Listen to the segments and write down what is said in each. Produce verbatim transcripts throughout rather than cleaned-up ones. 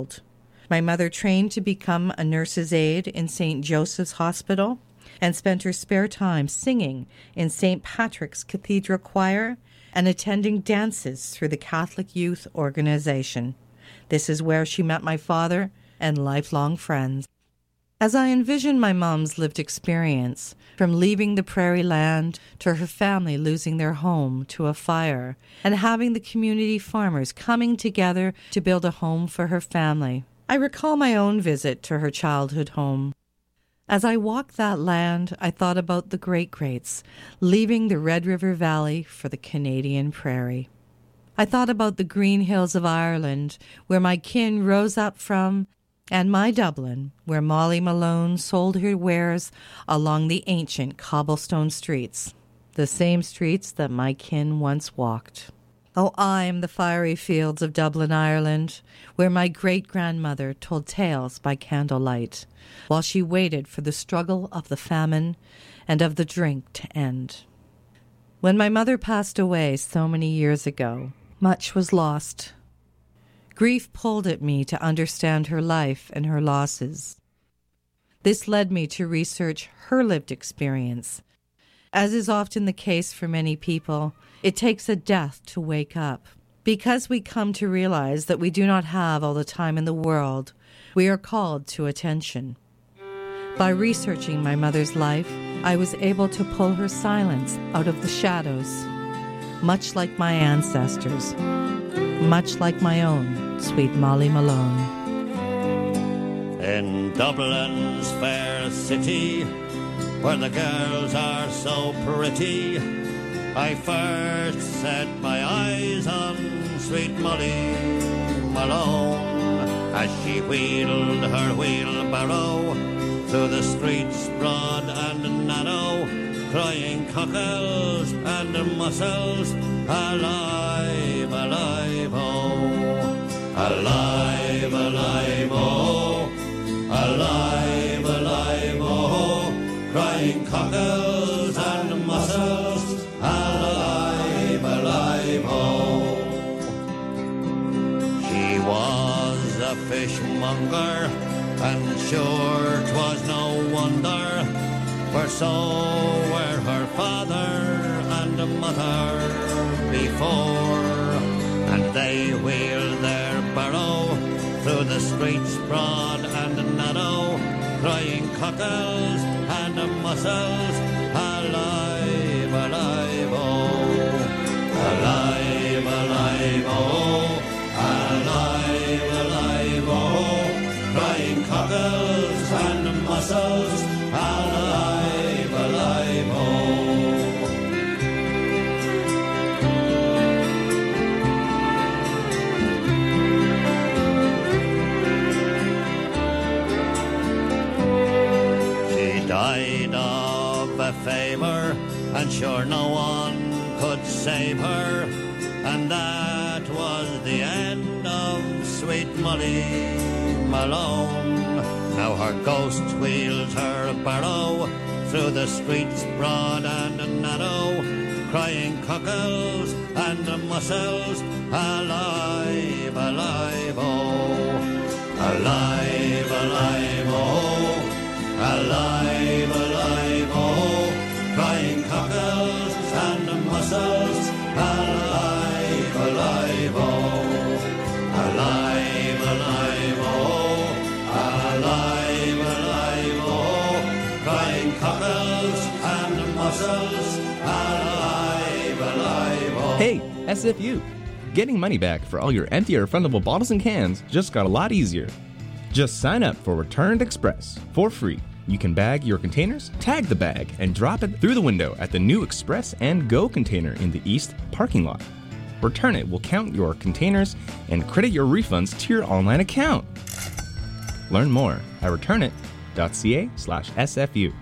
My mother trained to become a nurse's aide in Saint Joseph's Hospital and spent her spare time singing in Saint Patrick's Cathedral Choir and attending dances through the Catholic Youth Organization. This is where she met my father and lifelong friends. As I envision my mom's lived experience, from leaving the prairie land to her family losing their home to a fire, and having the community farmers coming together to build a home for her family, I recall my own visit to her childhood home. As I walked that land, I thought about the great-greats leaving the Red River Valley for the Canadian prairie. I thought about the green hills of Ireland, where my kin rose up from, and my Dublin, where Molly Malone sold her wares along the ancient cobblestone streets, the same streets that my kin once walked. Oh, I am the fiery fields of Dublin, Ireland, where my great-grandmother told tales by candlelight, while she waited for the struggle of the famine and of the drink to end. When my mother passed away so many years ago, much was lost. Grief pulled at me to understand her life and her losses. This led me to research her lived experience. As is often the case for many people, it takes a death to wake up. Because we come to realize that we do not have all the time in the world, we are called to attention. By researching my mother's life, I was able to pull her silence out of the shadows, much like my ancestors, much like my own sweet Molly Malone. In Dublin's fair city, where the girls are so pretty, I first set my eyes on sweet Molly Malone, as she wheeled her wheelbarrow through the streets broad and narrow, crying cockles and mussels, alive, alive, oh, alive, alive, oh, alive, alive, oh, crying cockles and mussels, alive, alive, oh. She was a fishmonger, and sure 'twas no wonder, for so were her father and mother before, and they wheeled their barrow through the streets broad and narrow, crying cockles and mussels, alive, alive, oh, alive, alive, oh, alive, alive, oh, crying cockles and mussels, alive, alive, oh. She died of a fever, and sure no one could save her, and that was the end of sweet Molly Malone. Now her ghost wheels her barrow through the streets broad and narrow, crying cockles and mussels, alive, alive, oh, alive, alive, oh, alive, alive, oh, crying cockles and mussels, alive, alive, oh, alive, alive, oh, alive, alive, oh, crying cockles and mussels, alive, alive, oh. Hey, S F U! Getting money back for all your empty or refundable bottles and cans just got a lot easier. Just sign up for Returned Express for free. You can bag your containers, tag the bag, and drop it through the window at the new Express and Go container in the East parking lot. Return It will count your containers and credit your refunds to your online account. Learn more at returnit.ca slash SFU.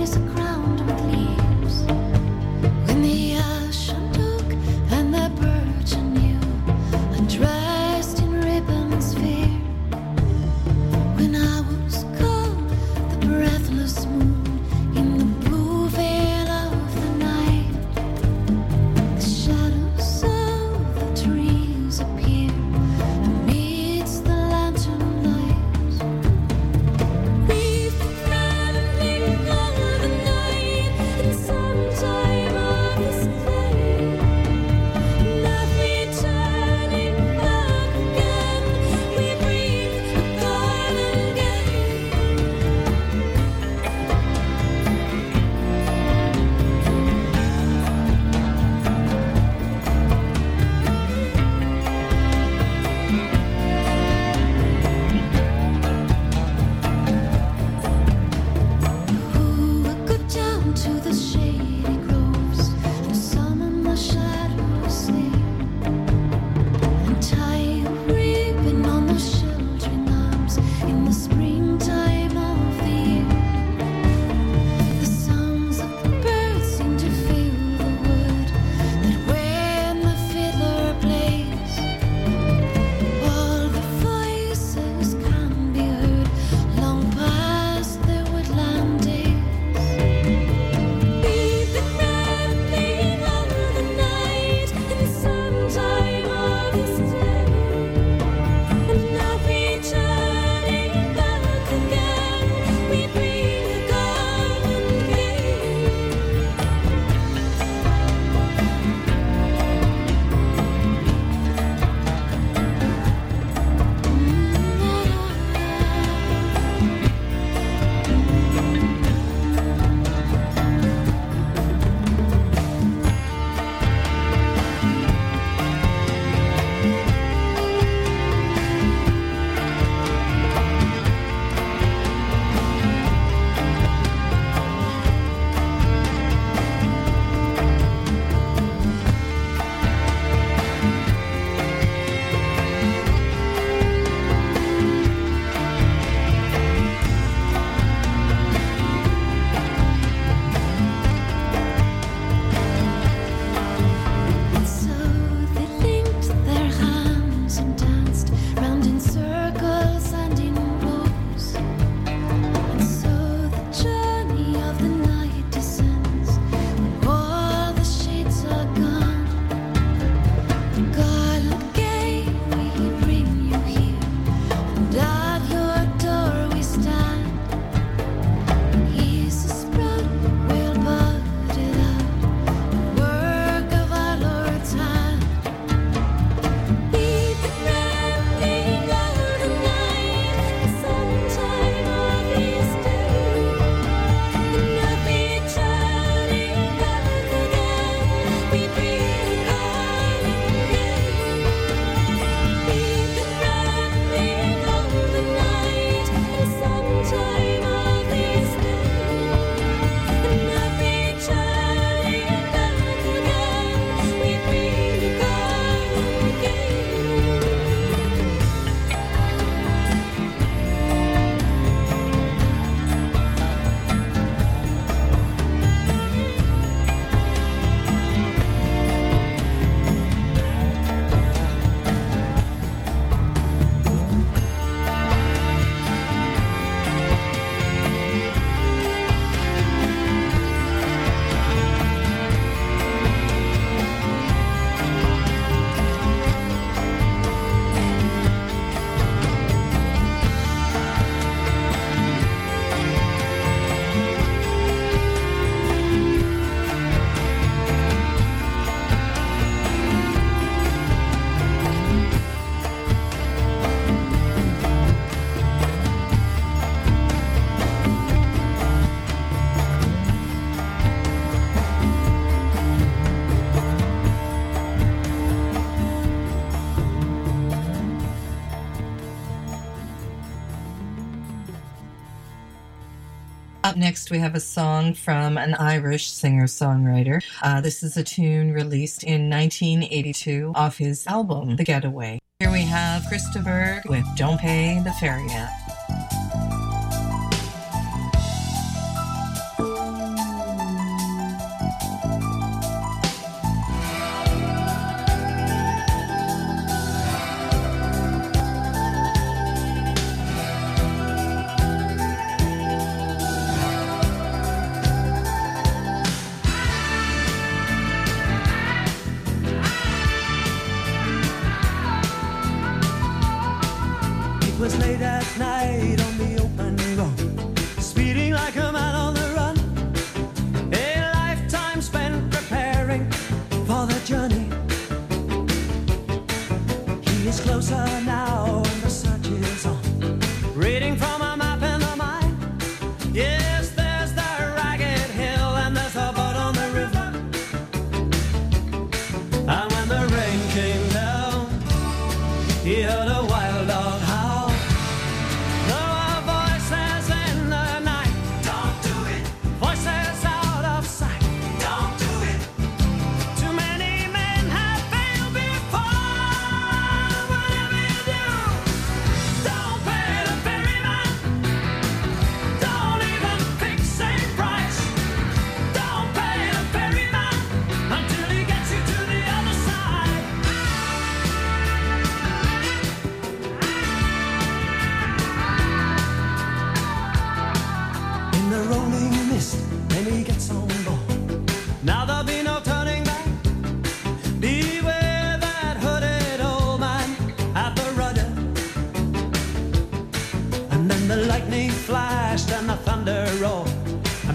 Up next, we have a song from an Irish singer-songwriter. Uh, this is a tune released in nineteen eighty-two off his album, The Getaway. Here we have Christopher with Don't Pay the Ferry Man.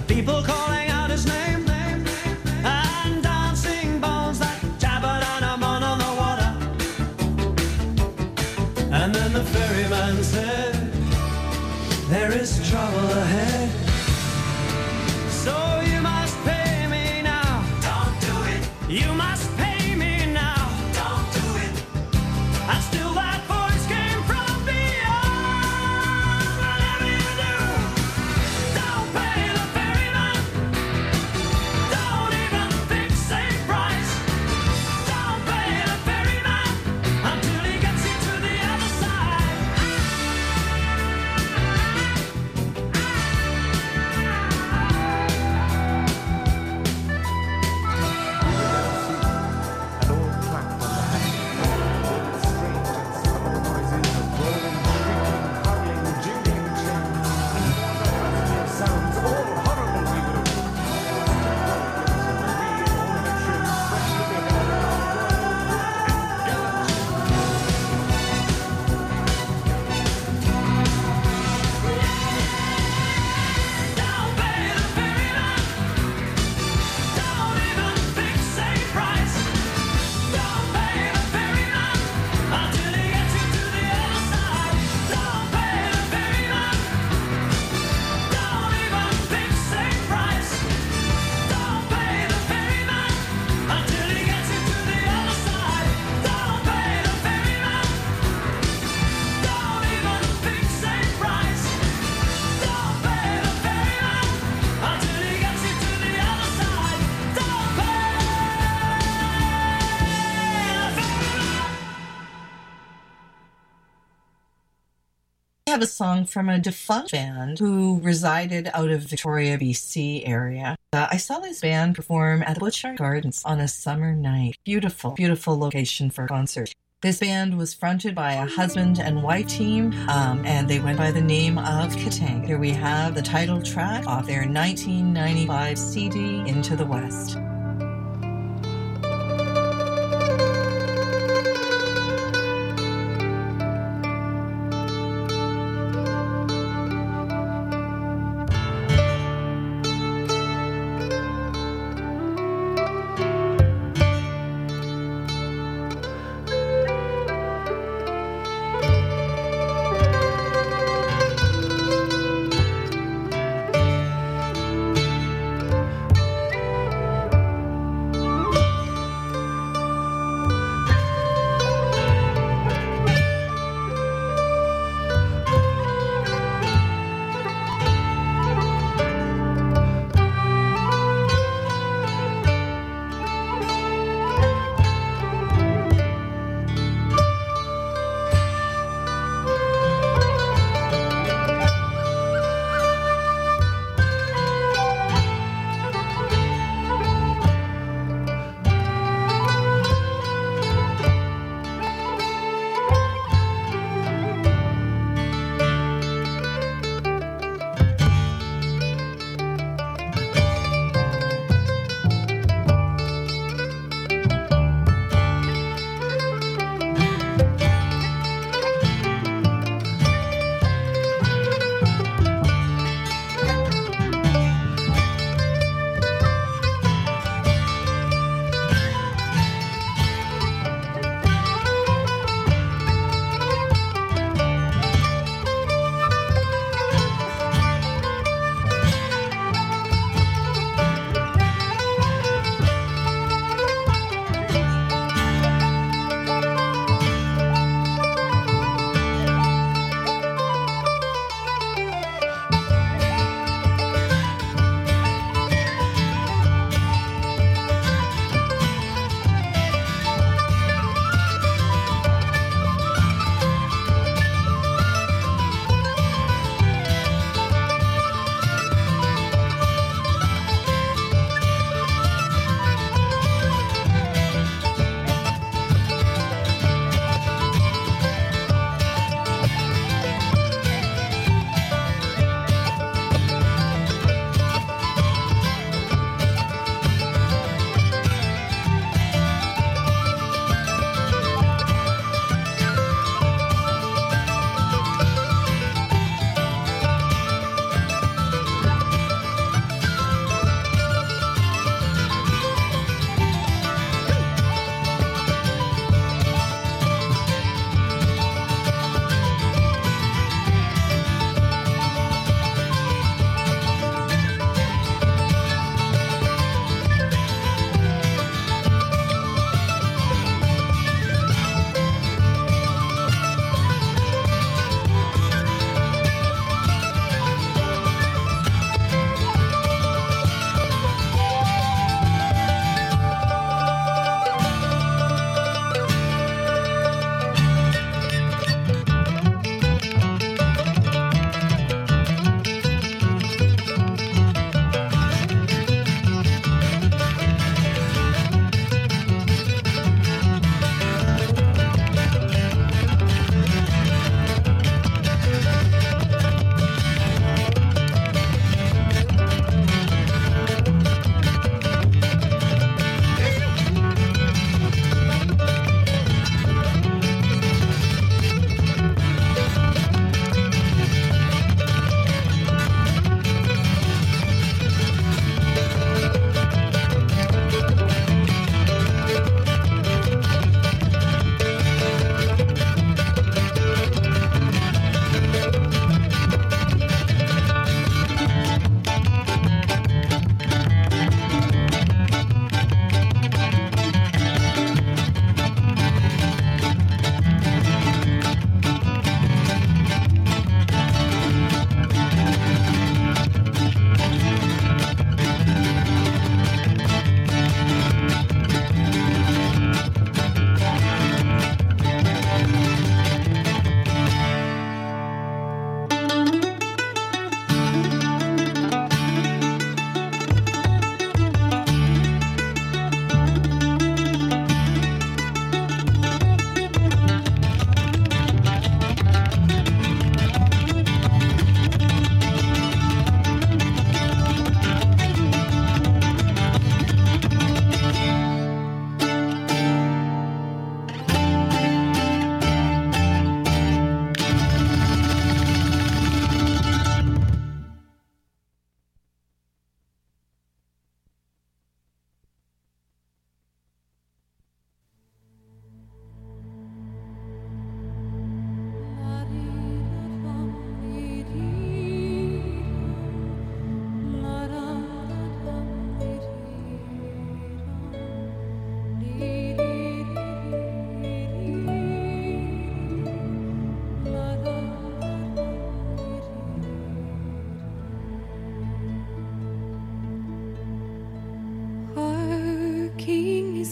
people calling out his name, and dancing bones that jabbered on him on the water. And then the ferryman said, there is trouble ahead, so you must pay me now. Don't do it. You must pay me now. Don't do it. And still that voice came from beyond. Whatever you do, don't pay the ferryman. Don't even think same price. Don't pay the ferryman until he gets you to the other side. Don't pay the ferryman. Don't even think same price. Don't pay the ferryman until he gets you to the other side. Don't pay the ferryman. Don't even think same price. Don't pay the ferryman until he gets you to the other side. Don't pay the ferryman. Don't even think same price. Don't pay the ferryman until he gets you to the other side. Don't pay the I have a song from a defunct band who resided out of Victoria, B C area. Uh, I saw this band perform at the Butchart Gardens on a summer night. Beautiful, beautiful location for a concert. This band was fronted by a husband and wife team, um, and they went by the name of Katanga. Here we have the title track off their nineteen ninety-five C D, Into the West.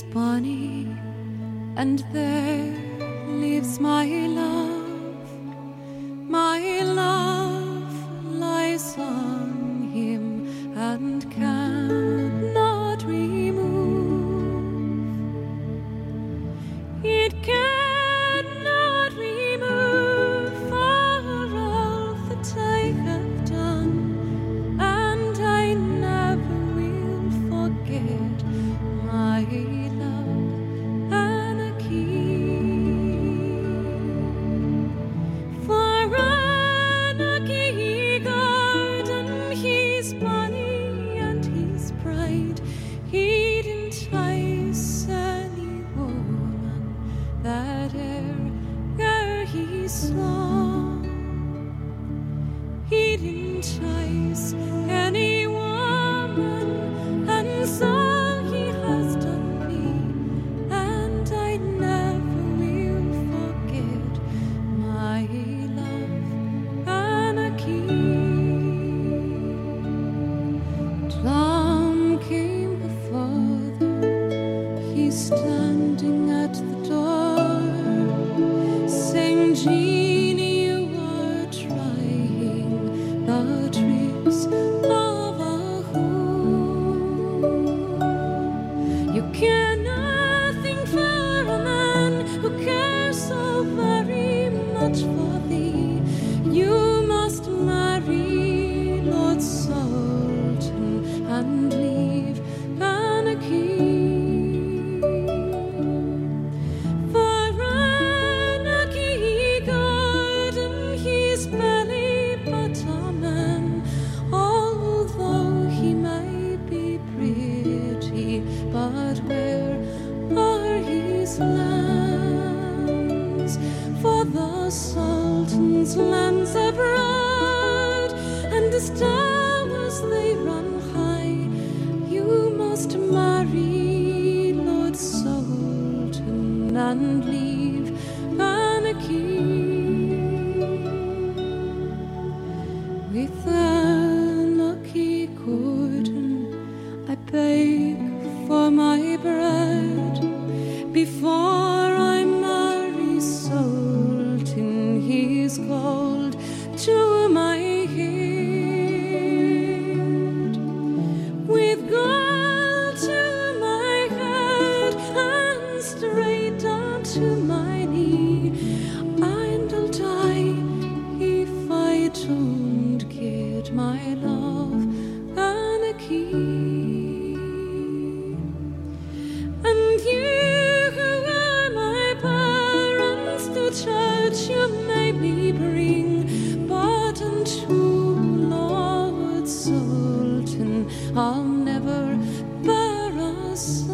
bonny, and there lives my love. My love lies on him and cannot remove. It cannot remove for all that I have done, and I never will forget my love, Anarchy. For Anarchy garden, he's bonny and he's bright. He'd entice any woman that e'er he saw. He'd entice any woman, and so he has done me, and I never will forget my love, Anarchy. Down came the father, he's standing at the door, saying, Jeannie, you are trying the tricks of a whore. You care nothing for a man who cares so very much for thee. You must marry Lord Sultan and leave Anarchy. For Anarchy garden, he's belly but a man, although he may be pretty. But where are his lands? For the Sultan's lands are broad, and as towers they run high. You must marry Lord Sultan and leave Anarchy. With Anarchy Gordon, I beg for my bread before I marry Sultan. He's gold to my head, with gold to my head and straight down to my knee. And I'll die if I don't get my love, Anarchy. And you who are my parents, to church you may me bring, but unto Lord Sultan I'll never bear a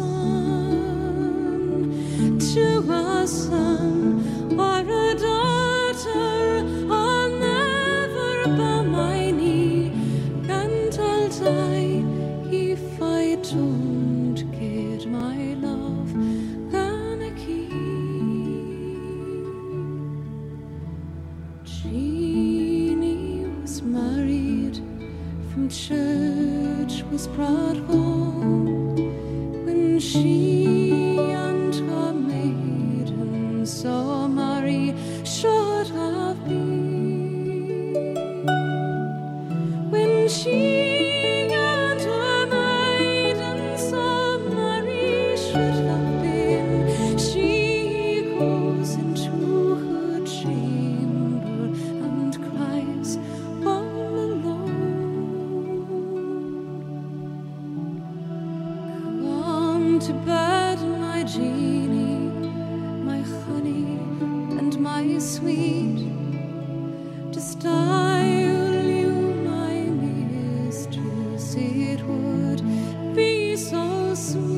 son. To a son or a daughter I'll never bow my knee, and I'll die if I don't get my love, Anarchy. Jeannie was married, from church was brought home, when she and her maiden so merry should have been. When she and her maiden so merry should have been, she goes into her chamber and cries all alone. Come to bed, my Jeannie, my honey and my sweet, to style you my mistress, it would be so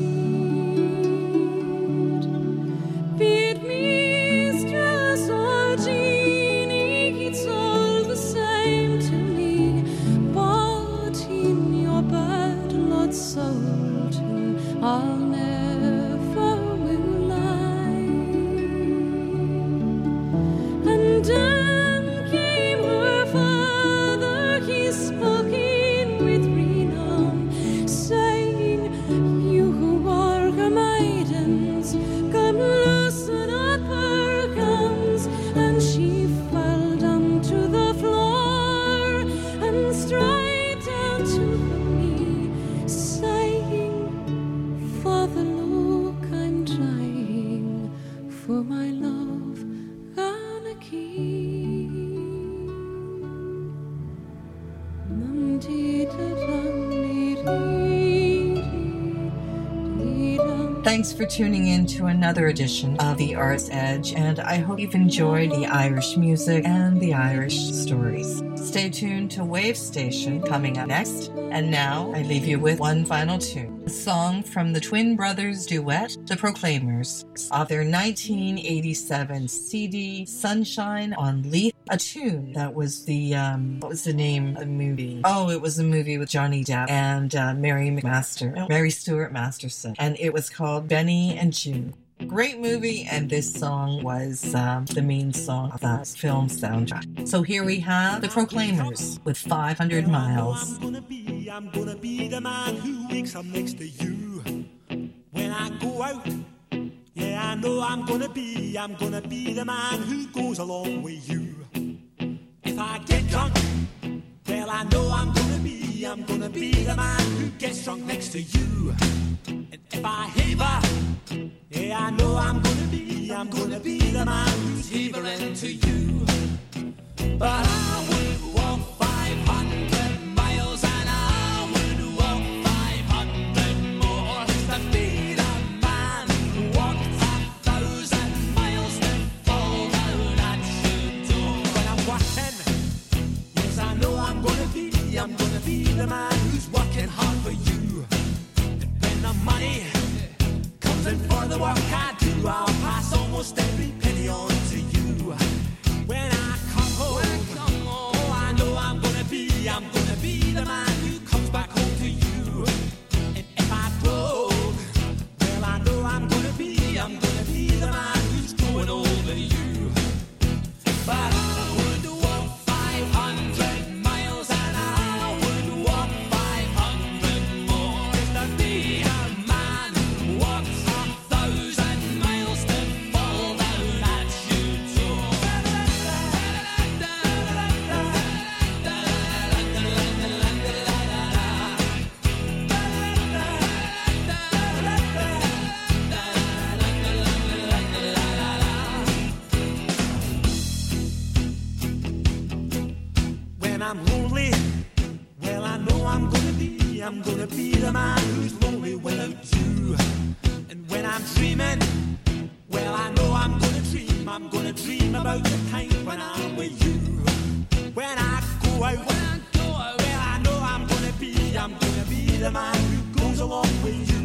sweet. Be it mistress or Jeannie, it's all the same to me. But in your bed, Lord Sultan, I'll never will lie. And then came her father, he spoke in with renown, saying, you who are her maiden, Thanks for tuning in to another edition of The Arts Edge, and I hope you've enjoyed the Irish music and the Irish stories. Stay tuned to Wave Station coming up next, and now I leave you with one final tune, a song from the twin brothers duet, The Proclaimers, off their nineteen eighty-seven C D, Sunshine on Leith, a tune that was the, um, what was the name of the movie? Oh, it was a movie with Johnny Depp and uh, Mary McMaster, Mary Stuart Masterson, and it was called Benny and June. Great movie, and this song was um, the main song of that film soundtrack. So here we have The Proclaimers with five hundred miles. I'm gonna be, I'm gonna be the man who wakes up next to you when I go out. Yeah, I know I'm gonna be, I'm gonna be the man who goes along with you. If I get drunk, well, I know I'm gonna be, I'm gonna be the man who gets drunk next to you. And if I haver, yeah, I know I'm gonna be, I'm gonna be the man who's havering to you. But I would walk five hundred miles and I would walk five hundred more to be the man who walked a thousand miles to fall down at your door. When I'm working, yes, I know I'm gonna be, I'm gonna be the man who's working hard for you. And when the money comes in for the work I do, I'll pass almost every penny on to you. When I come home, oh, I know I'm gonna be, I'm gonna be the man who comes back home to you. And if I broke, well, I know I'm gonna be, I'm gonna be the man who's going over you. But I would walk five hundred miles and I would walk five hundred more just to be a man who walks a thousand miles to fall down at your door. When I'm lonely, well, I know I'm gonna be, I'm gonna be the man who's lonely without you. And when I'm dreaming, well, I know I'm gonna dream, I'm gonna dream about the time when I'm with you. When I go out, when I go out, well, I know I'm gonna be, I'm gonna be the man who goes along with you.